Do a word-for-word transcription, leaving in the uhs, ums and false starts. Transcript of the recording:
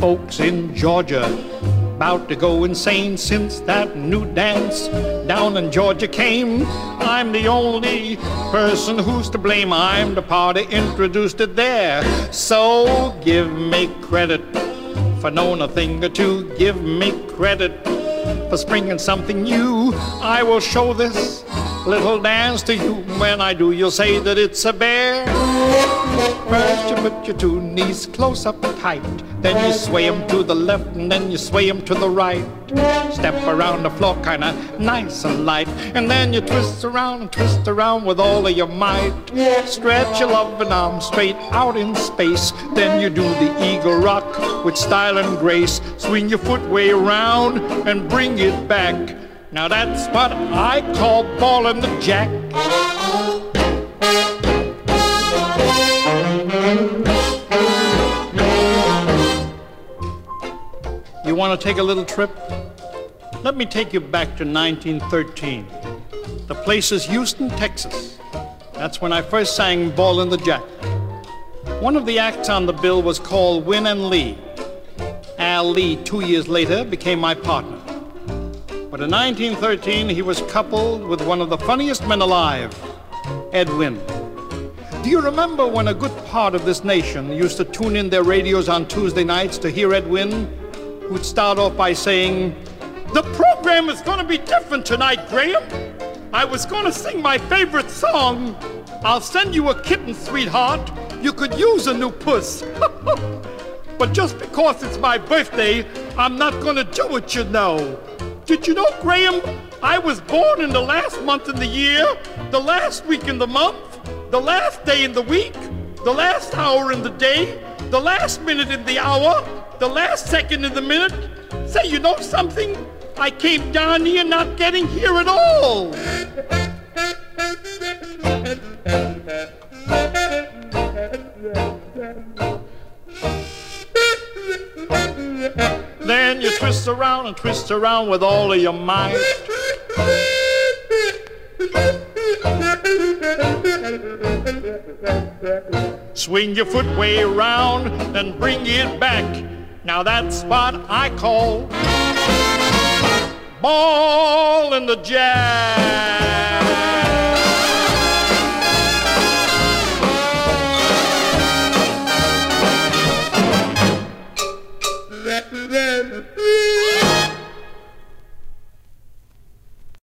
folks in Georgia about to go insane since that new dance down in Georgia came. I'm the only person who's to blame. I'm the party introduced it there. So give me credit for knowing a thing or two. Give me credit for springing something new. I will show this little dance to you. When I do, you'll say that it's a bear. First you put your two knees close up tight, then you sway them to the left and then you sway them to the right. Step around the floor kinda nice and light, and then you twist around and twist around with all of your might. Stretch your loving arm straight out in space, then you do the eagle rock with style and grace. Swing your foot way around and bring it back. Now that's what I call ballin' the jack. You want to take a little trip? Let me take you back to nineteen thirteen. The place is Houston, Texas. That's when I first sang Ballin' the Jack. One of the acts on the bill was called Win and Lee. Al Lee, two years later, became my partner. But in nineteen thirteen, he was coupled with one of the funniest men alive, Ed Wynn. Do you remember when a good part of this nation used to tune in their radios on Tuesday nights to hear Ed Wynn, who'd start off by saying, "The program is going to be different tonight, Graham. I was going to sing my favorite song, I'll Send You a Kitten, Sweetheart. You could use a new puss." But just because it's my birthday, I'm not going to do it, you know. Did you know, Graham, I was born in the last month in the year, the last week in the month, the last day in the week, the last hour in the day, the last minute in the hour, the last second in the minute? Say, you know something? I came down here not getting here at all. Then you twist around and twist around with all of your might. Swing your foot way around and bring it back. Now that's what I call ball in the jack.